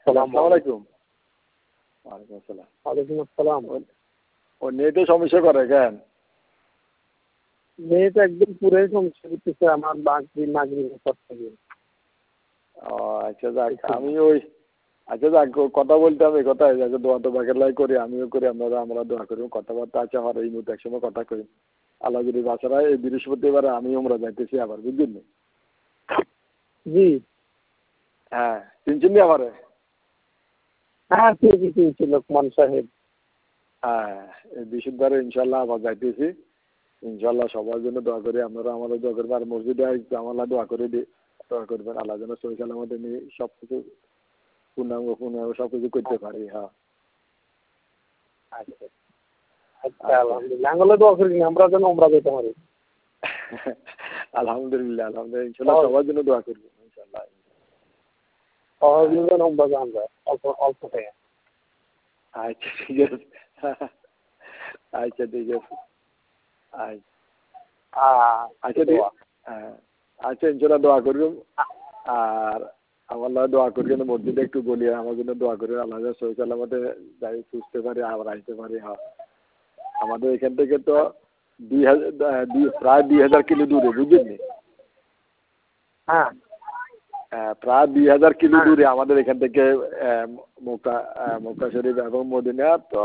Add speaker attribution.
Speaker 1: আসসালামু আলাইকুম। ওয়ালাইকুম আসসালাম।
Speaker 2: ওয়ালাইকুম আসসালাম।
Speaker 1: ও নেটে সমস্যা করে কেন?
Speaker 2: নেট একদম পুরাই সমস্যা করতেছে আমার মাগরিবের পর থেকে।
Speaker 1: ও আচ্ছা যাক, আমি ওই আচ্ছা যাক কথা বলতাম এই কথা যাকে দোয়া তো বাকের করি, আমিও করি, আমরা দোয়া করি, কথাবার্তা আছে আমার এই মুহূর্তে একসময় কথা করি। আল্লাহ যদি বাসারা এই বৃহস্পতিবার আমি আমরা যাইতেছি আবার, বুঝলেন?
Speaker 2: জি।
Speaker 1: হ্যাঁ, চিনছেন আমারে?
Speaker 2: হ্যাঁ চিনছি লোকমান সাহেব।
Speaker 1: হ্যাঁ, এই বৃহস্পতিবারে ইনশাল্লাহ আবার যাইতেছি। ইনশাল্লাহ সবার জন্য দোয়া করি, আপনারা আমাদের দোয়া করবেন। আর মসজিদে আমরা দোয়া করে দিই, দোয়া করবেন আল্লাহ যেন সহি সালামতে নিয়ে সব কিছু পূর্ণাঙ্গ সব কিছু করতে পারি। হ্যাঁ
Speaker 2: আচ্ছা আচ্ছা, আলহামদুলিল্লাহ আঙ্গুলে দোয়া করি আমরা যেন আমরা যেতে পারি।
Speaker 1: আলহামদুলিল্লাহ আলহামদুলিল্লাহ, ইনশাল্লাহ সবার জন্য দোয়া করবো ইনশাল্লাহ।
Speaker 2: সহযোগিতা আমরা যান যায় অল্প অল্প টাকা।
Speaker 1: আচ্ছা ঠিক আছে, আচ্ছা ঠিক আছে, আচ্ছা ঠিক, হ্যাঁ আচ্ছা ইনশাল্লাহ দোয়া করবেন। আর আমার লাগে দোয়া করি, মসজিদে একটু বলি আমার জন্য দোয়া করি, আল্লাহ সহি সালামতে যাই সুস্থতে পারি আবার আসতে পারি। হ্যাঁ, আমাদের এখান থেকে তো প্রায় 2000 কিলো দূরে, বুঝলেন?
Speaker 2: হ্যাঁ
Speaker 1: প্রায় 2000 কিলো দূরে আমাদের এখান থেকে মক্কা শরীফ এবং মদিনা। তো